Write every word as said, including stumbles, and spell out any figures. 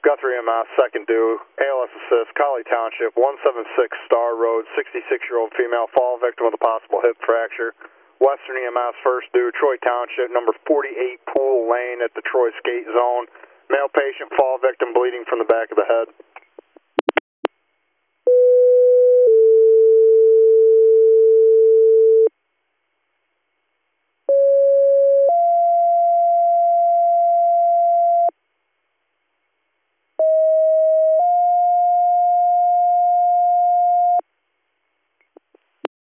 Guthrie E M S, second due, A L S assist, Collie Township, one seven six Star Road, sixty-six-year-old female, fall victim with a possible hip fracture. Western E M S, first due, Troy Township, number forty-eight Pool Lane at the Troy Skate Zone. Male patient, fall victim, bleeding from the back of the head.